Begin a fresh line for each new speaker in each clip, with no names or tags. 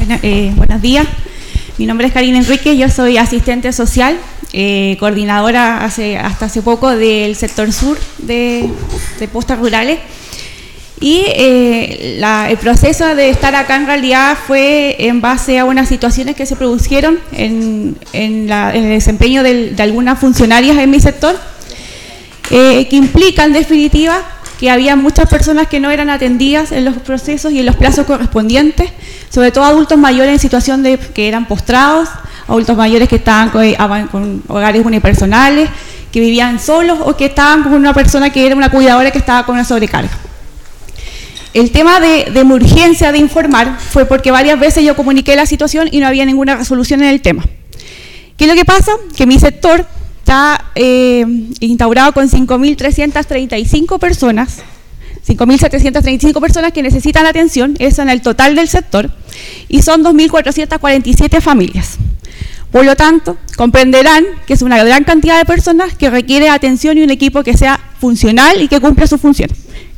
Buenos días. Mi nombre es Karina Enrique, yo soy asistente social, coordinadora hasta hace poco del sector sur de postas rurales. Y el proceso de estar acá en realidad fue en base a unas situaciones que se produjeron en el desempeño de algunas funcionarias en mi sector, que implican en definitiva que había muchas personas que no eran atendidas en los procesos y en los plazos correspondientes, sobre todo adultos mayores en situación de que eran postrados, adultos mayores que estaban con hogares unipersonales, que vivían solos o que estaban con una persona que era una cuidadora que estaba con una sobrecarga. El tema de mi urgencia de informar fue porque varias veces yo comuniqué la situación y no había ninguna resolución en el tema. ¿Qué es lo que pasa? Que mi sector está instaurado con 5.335 personas, 5.735 personas que necesitan atención, eso en el total del sector, y son 2.447 familias. Por lo tanto, comprenderán que es una gran cantidad de personas que requiere atención y un equipo que sea funcional y que cumpla su función.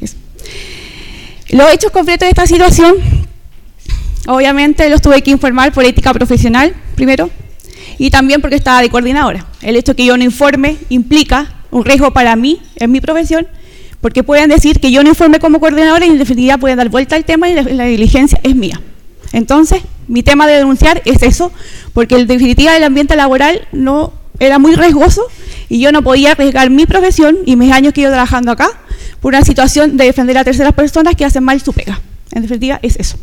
Los hechos concretos de esta situación, obviamente los tuve que informar por ética profesional, primero, y también porque estaba de coordinadora. El hecho que yo no informe implica un riesgo para mí, en mi profesión, porque pueden decir que yo no informe como coordinadora y en definitiva pueden dar vuelta al tema y la diligencia es mía. Entonces, mi tema de denunciar es eso, porque en definitiva el ambiente laboral no era muy riesgoso y yo no podía arriesgar mi profesión y mis años que he ido trabajando acá por una situación de defender a terceras personas que hacen mal su pega. En definitiva, es eso.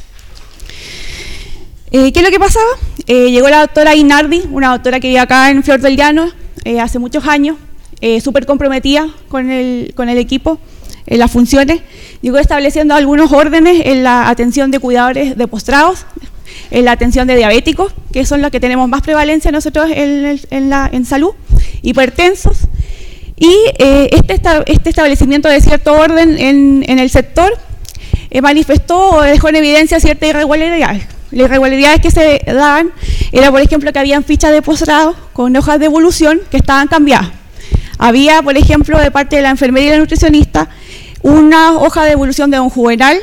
¿Qué es lo que pasaba? Llegó la doctora Inardi, una doctora que vive acá en Flor del Llano hace muchos años, súper comprometida con el equipo, en las funciones. Llegó estableciendo algunos órdenes en la atención de cuidadores de postrados, en la atención de diabéticos, que son los que tenemos más prevalencia nosotros en salud, hipertensos. Y este establecimiento de cierto orden en el sector manifestó o dejó en evidencia ciertas irregularidades. Las irregularidades que se daban era, por ejemplo, que habían fichas de postrado con hojas de evolución que estaban cambiadas. Había, por ejemplo, de parte de la enfermera y la nutricionista, una hoja de evolución de un juvenal,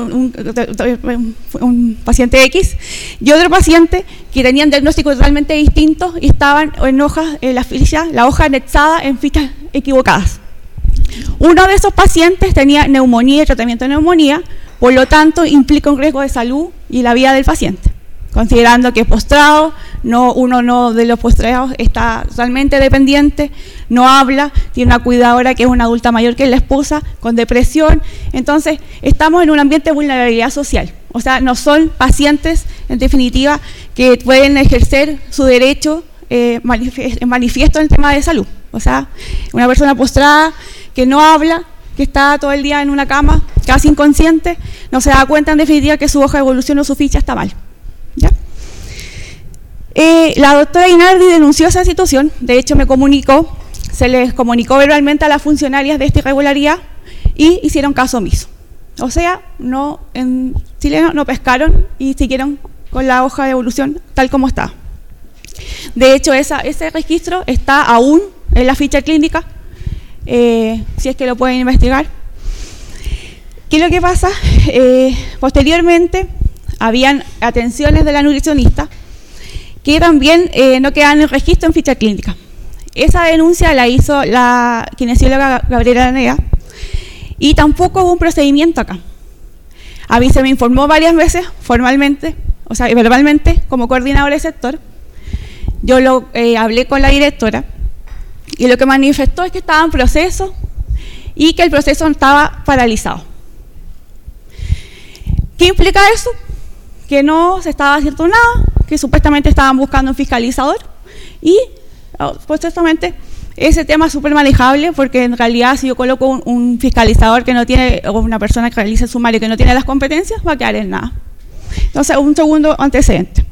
un paciente X, y otro paciente que tenían diagnósticos totalmente distintos y estaban en hojas, la hoja anexada en fichas equivocadas. Uno de esos pacientes tenía neumonía y tratamiento de neumonía, por lo tanto implica un riesgo de salud y la vida del paciente, considerando que es postrado, uno de los postrados está totalmente dependiente, no habla, tiene una cuidadora que es una adulta mayor que es la esposa, con depresión. Entonces, estamos en un ambiente de vulnerabilidad social. O sea, no son pacientes, en definitiva, que pueden ejercer su derecho manifiesto en el tema de salud. O sea, una persona postrada que no habla, que está todo el día en una cama, casi inconsciente, no se da cuenta, en definitiva, que su hoja de evolución o su ficha está mal. ¿Ya? La doctora Inardi denunció esa situación, de hecho se les comunicó verbalmente a las funcionarias de esta irregularidad y hicieron caso omiso. O sea, en chileno no pescaron y siguieron con la hoja de evolución tal como está. De hecho, ese registro está aún en la ficha clínica, si es que lo pueden investigar. ¿Qué es lo que pasa? Posteriormente, habían atenciones de la nutricionista que también no quedan en registro en ficha clínica. Esa denuncia la hizo la kinesióloga Gabriela Lanea y tampoco hubo un procedimiento acá. A mí se me informó varias veces formalmente, o sea, verbalmente, como coordinadora de sector. Yo hablé con la directora y lo que manifestó es que estaba en proceso y que el proceso estaba paralizado. ¿Qué implica eso? Que no se estaba haciendo nada, que supuestamente estaban buscando un fiscalizador y supuestamente ese tema es súper manejable porque en realidad si yo coloco un fiscalizador que no tiene, o una persona que realice el sumario que no tiene las competencias, va a quedar en nada. Entonces, un segundo antecedente.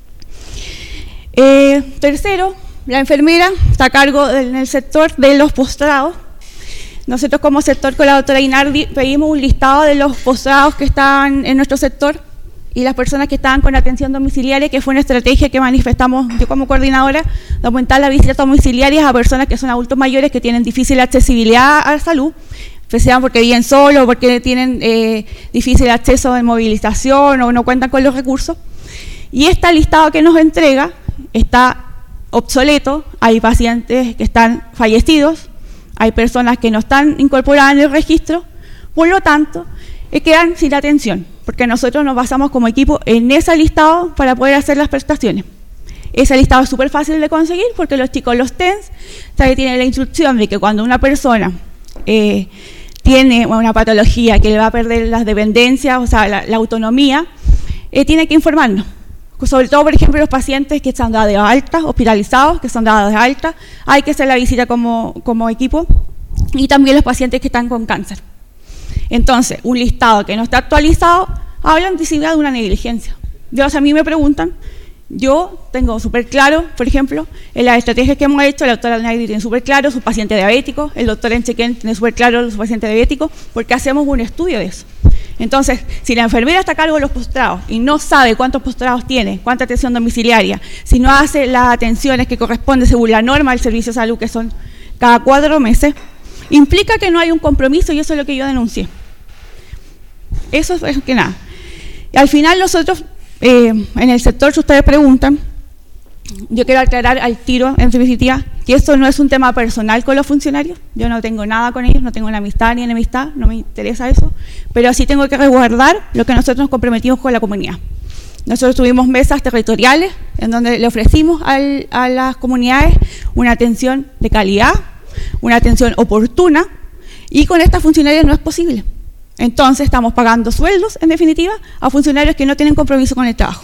Tercero, la enfermera está a cargo en el sector de los postrados. Nosotros como sector con la doctora Inardi pedimos un listado de los postrados que estaban en nuestro sector y las personas que estaban con atención domiciliaria, que fue una estrategia que manifestamos yo como coordinadora, de aumentar las visitas domiciliarias a personas que son adultos mayores que tienen difícil accesibilidad a la salud, sean porque viven solos, porque tienen difícil acceso de movilización o no cuentan con los recursos. Y este listado que nos entrega está obsoleto, hay pacientes que están fallecidos, hay personas que no están incorporadas en el registro, por lo tanto, quedan sin atención, porque nosotros nos basamos como equipo en ese listado para poder hacer las prestaciones. Ese listado es súper fácil de conseguir porque los chicos, los TENS, tienen la instrucción de que cuando una persona tiene una patología que le va a perder las dependencias, o sea, la autonomía, tiene que informarnos. Sobre todo, por ejemplo, los pacientes que están dados de alta, hospitalizados, que son dados de alta, hay que hacer la visita como equipo, y también los pacientes que están con cáncer. Entonces, un listado que no está actualizado habla en principio de una negligencia. A mí me preguntan, yo tengo súper claro, por ejemplo, en las estrategias que hemos hecho, la doctora Nagri tiene súper claro su paciente diabético, el doctor Enchequén tiene súper claro su paciente diabético, porque hacemos un estudio de eso. Entonces, si la enfermera está a cargo de los postrados y no sabe cuántos postrados tiene, cuánta atención domiciliaria, si no hace las atenciones que corresponden según la norma del servicio de salud, que son cada 4 meses, implica que no hay un compromiso, y eso es lo que yo denuncié. Eso es que nada. Y al final nosotros, en el sector, si ustedes preguntan, yo quiero aclarar al tiro, en definitiva, que esto no es un tema personal con los funcionarios. Yo no tengo nada con ellos, no tengo una amistad ni enemistad, no me interesa eso, pero sí tengo que resguardar lo que nosotros nos comprometimos con la comunidad. Nosotros tuvimos mesas territoriales en donde le ofrecimos a las comunidades una atención de calidad, una atención oportuna, y con estas funcionarias no es posible. Entonces estamos pagando sueldos, en definitiva, a funcionarios que no tienen compromiso con el trabajo.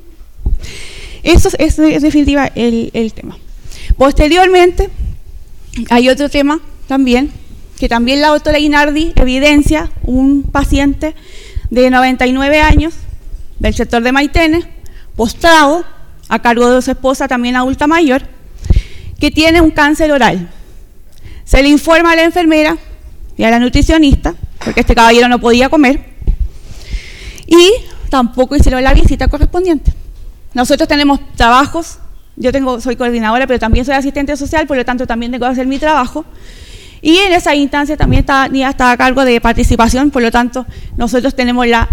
Eso es en definitiva el tema. Posteriormente, hay otro tema también, que también la doctora Guinardi evidencia, un paciente de 99 años, del sector de Maitene, postrado, a cargo de su esposa, también adulta mayor, que tiene un cáncer oral. Se le informa a la enfermera y a la nutricionista, porque este caballero no podía comer, y tampoco hicieron la visita correspondiente. Nosotros tenemos trabajos, soy coordinadora, pero también soy asistente social, por lo tanto también tengo que hacer mi trabajo, y en esa instancia también está a cargo de participación, por lo tanto nosotros tenemos la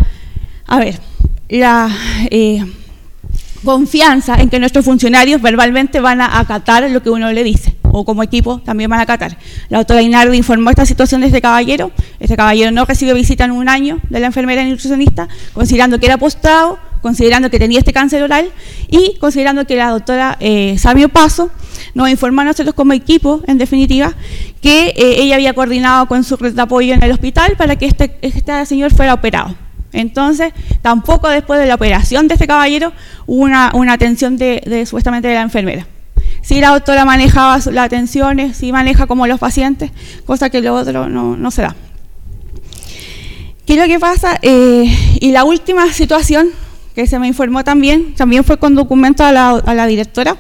confianza en que nuestros funcionarios verbalmente van a acatar lo que uno le dice, o como equipo también van a acatar. La doctora Guinardi informó esta situación de este caballero no recibió visita en un año de la enfermera y nutricionista, considerando que era postrado, considerando que tenía este cáncer oral y considerando que la doctora Sabio Paso nos informó a nosotros como equipo, en definitiva, que ella había coordinado con su red de apoyo en el hospital para que este señor fuera operado. Entonces, tampoco después de la operación de este caballero hubo una atención supuestamente de la enfermera. Sí, la doctora manejaba las atenciones, sí maneja como los pacientes, cosa que lo otro no se da. ¿Qué es lo que pasa? Y la última situación que se me informó también fue con documento a la directora.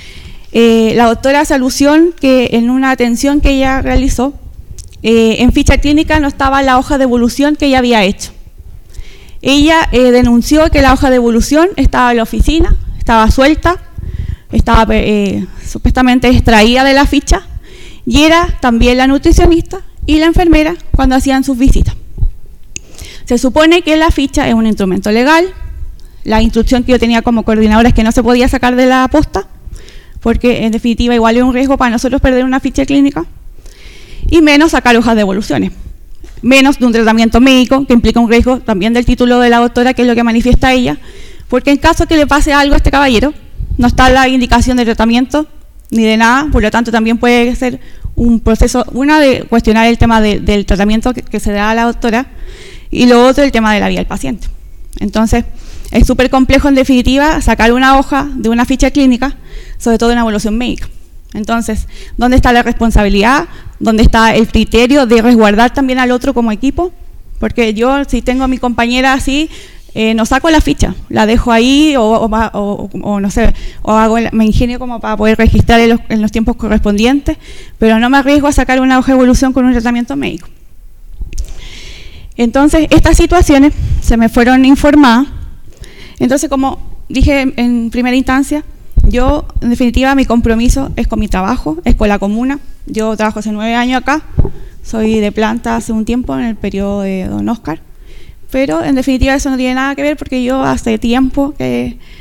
La doctora hace alusión que en una atención que ella realizó, en ficha clínica no estaba la hoja de evolución que ella había hecho. Ella denunció que la hoja de evolución estaba en la oficina, estaba suelta, estaba supuestamente extraída de la ficha, y era también la nutricionista y la enfermera cuando hacían sus visitas. Se supone que la ficha es un instrumento legal. La instrucción que yo tenía como coordinadora es que no se podía sacar de la posta, porque en definitiva igual es un riesgo para nosotros perder una ficha clínica, y menos sacar hojas de evoluciones, menos de un tratamiento médico que implica un riesgo también del título de la doctora, que es lo que manifiesta ella, porque en caso que le pase algo a este caballero, no está la indicación de tratamiento ni de nada, por lo tanto también puede ser un proceso, una de cuestionar el tema del tratamiento que se da a la doctora, y lo otro el tema de la vida del paciente. Entonces, es súper complejo en definitiva sacar una hoja de una ficha clínica, sobre todo en una evaluación médica. Entonces, ¿dónde está la responsabilidad? ¿Dónde está el criterio de resguardar también al otro como equipo? Porque yo, si tengo a mi compañera así, no saco la ficha, la dejo ahí o no sé, o me ingenio como para poder registrar en los tiempos correspondientes, pero no me arriesgo a sacar una hoja de evolución con un tratamiento médico. Entonces, estas situaciones se me fueron informadas. Entonces, como dije en primera instancia, yo, en definitiva, mi compromiso es con mi trabajo, es con la comuna. Yo trabajo hace 9 años acá, soy de planta hace un tiempo en el periodo de don Oscar, pero en definitiva eso no tiene nada que ver porque yo hace tiempo que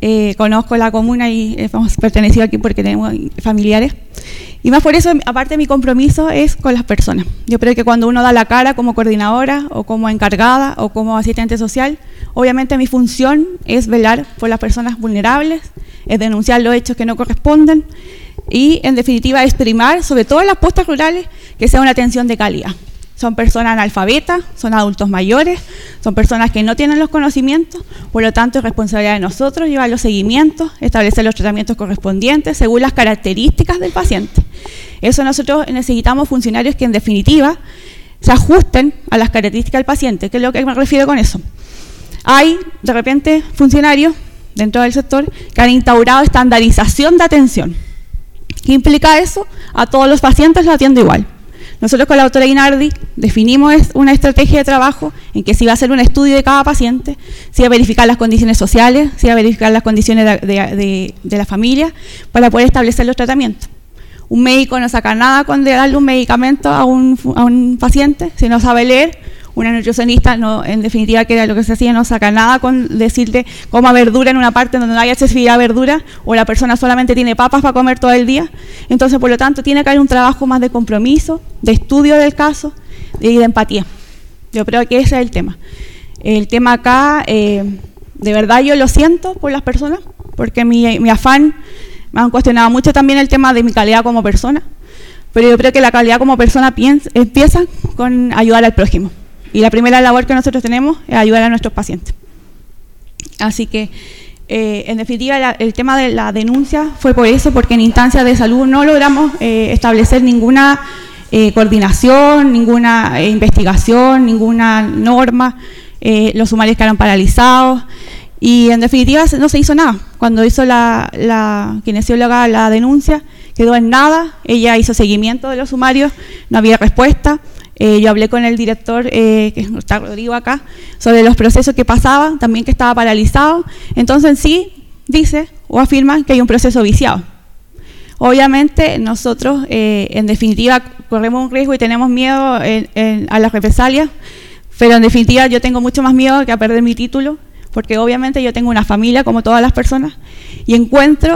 conozco la comuna y hemos pertenecido aquí porque tenemos familiares. Y más por eso, aparte, mi compromiso es con las personas. Yo creo que cuando uno da la cara como coordinadora o como encargada o como asistente social, obviamente mi función es velar por las personas vulnerables, es denunciar los hechos que no corresponden y, en definitiva, es primar, sobre todo en las postas rurales, que sea una atención de calidad. Son personas analfabetas, son adultos mayores, son personas que no tienen los conocimientos, por lo tanto es responsabilidad de nosotros llevar los seguimientos, establecer los tratamientos correspondientes según las características del paciente. Eso nosotros necesitamos funcionarios que en definitiva se ajusten a las características del paciente. ¿Qué es lo que me refiero con eso? Hay de repente funcionarios dentro del sector que han instaurado estandarización de atención. ¿Qué implica eso? A todos los pacientes los atiendo igual. Nosotros con la doctora Guinardi definimos una estrategia de trabajo en que se iba a hacer un estudio de cada paciente, se iba a verificar las condiciones sociales, se iba a verificar las condiciones de la familia para poder establecer los tratamientos. Un médico no saca nada con darle un medicamento a un paciente si no sabe leer. Una nutricionista, no, en definitiva, que era lo que se hacía, no saca nada con decirle coma verdura en una parte donde no hay accesibilidad a verdura, o la persona solamente tiene papas para comer todo el día. Entonces, por lo tanto, tiene que haber un trabajo más de compromiso, de estudio del caso y de empatía. Yo creo que ese es el tema. El tema acá, de verdad yo lo siento por las personas, porque mi afán, me han cuestionado mucho también el tema de mi calidad como persona, pero yo creo que la calidad como persona empieza con ayudar al prójimo. Y la primera labor que nosotros tenemos es ayudar a nuestros pacientes. Así que, en definitiva, el tema de la denuncia fue por eso, porque en instancias de salud no logramos establecer ninguna coordinación, ninguna investigación, ninguna norma. Los sumarios quedaron paralizados y, en definitiva, no se hizo nada. Cuando hizo la kinesióloga la denuncia, quedó en nada. Ella hizo seguimiento de los sumarios, no había respuesta. Yo hablé con el director, que está Rodrigo acá, sobre los procesos que pasaban, también que estaba paralizado. Entonces, sí, dice o afirma que hay un proceso viciado. Obviamente, nosotros, en definitiva, corremos un riesgo y tenemos miedo a las represalias, pero en definitiva yo tengo mucho más miedo que a perder mi título, porque obviamente yo tengo una familia, como todas las personas, y encuentro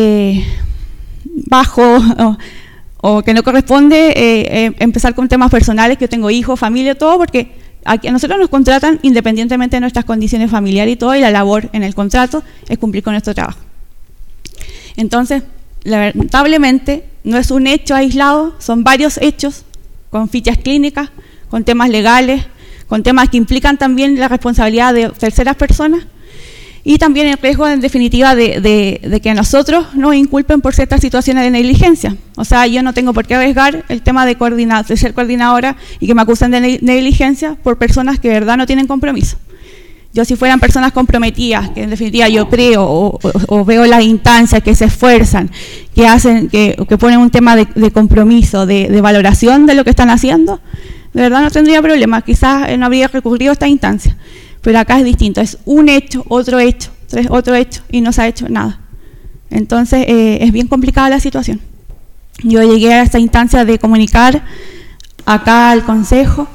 bajo... o que no corresponde empezar con temas personales, que yo tengo hijos, familia, todo, porque aquí a nosotros nos contratan independientemente de nuestras condiciones familiares y todo, y la labor en el contrato es cumplir con nuestro trabajo. Entonces, lamentablemente, no es un hecho aislado, son varios hechos, con fichas clínicas, con temas legales, con temas que implican también la responsabilidad de terceras personas, y también el riesgo, en definitiva, de que a nosotros nos inculpen por ciertas situaciones de negligencia. O sea, yo no tengo por qué arriesgar el tema de ser coordinadora y que me acusen de negligencia por personas que de verdad no tienen compromiso. Yo, si fueran personas comprometidas, que en definitiva yo creo o veo las instancias que se esfuerzan, que hacen, que ponen un tema de compromiso, de valoración de lo que están haciendo, de verdad no tendría problema. Quizás no habría recurrido a esta instancia. Pero acá es distinto, es un hecho, otro hecho, otro hecho, y no se ha hecho nada. Entonces, es bien complicada la situación. Yo llegué a esta instancia de comunicar acá al consejo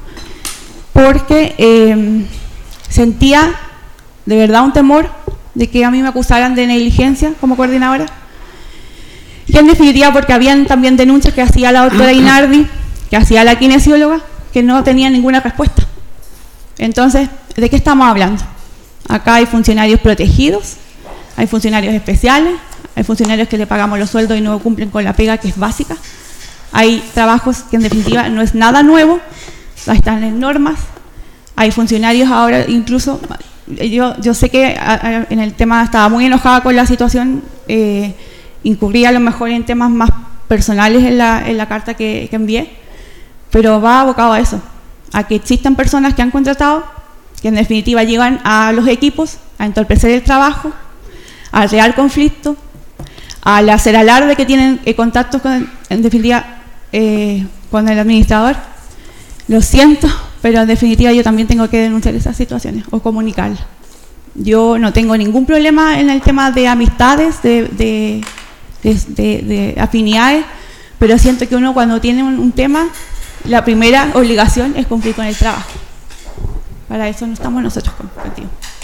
porque sentía de verdad un temor de que a mí me acusaran de negligencia como coordinadora. Y en definitiva, porque habían también denuncias que hacía la doctora Guinardi, que hacía la kinesióloga, que no tenía ninguna respuesta. Entonces, ¿de qué estamos hablando? Acá hay funcionarios protegidos, hay funcionarios especiales, hay funcionarios que le pagamos los sueldos y no cumplen con la pega, que es básica. Hay trabajos que en definitiva no es nada nuevo, están en normas. Hay funcionarios ahora, incluso, yo sé que en el tema estaba muy enojada con la situación, incurría a lo mejor en temas más personales en la carta que envié, pero va abocado a eso, a que existan personas que han contratado, que en definitiva llegan a los equipos a entorpecer el trabajo, a crear conflicto, al hacer alarde que tienen contactos en definitiva con el administrador. Lo siento, pero en definitiva yo también tengo que denunciar esas situaciones o comunicarlas. Yo no tengo ningún problema en el tema de amistades, de afinidades, pero siento que uno, cuando tiene un tema, la primera obligación es cumplir con el trabajo. Para eso no estamos nosotros contigo.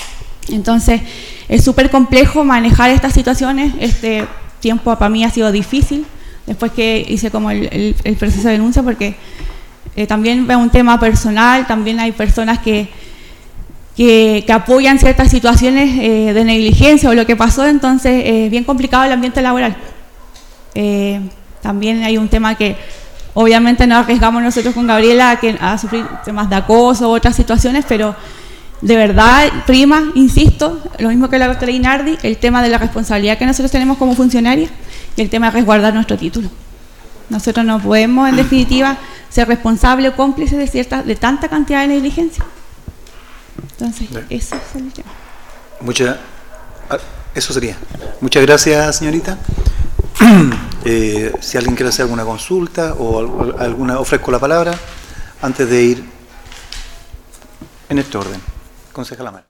Entonces, es súper complejo manejar estas situaciones. Este tiempo para mí ha sido difícil, después que hice como el proceso de denuncia, porque también es un tema personal, también hay personas que apoyan ciertas situaciones de negligencia o lo que pasó, entonces es bien complicado el ambiente laboral. También hay un tema que obviamente nos arriesgamos nosotros con Gabriela a sufrir temas de acoso u otras situaciones, pero de verdad prima, insisto, lo mismo que la doctora Inardi, el tema de la responsabilidad que nosotros tenemos como funcionarios y el tema de resguardar nuestro título. Nosotros no podemos, en definitiva, ser responsables o cómplices de tanta cantidad de negligencia. Entonces, eso es el tema.
Eso sería. Muchas gracias, señorita. Si alguien quiere hacer alguna consulta o ofrezco la palabra antes de ir en este orden. Concejala Mara.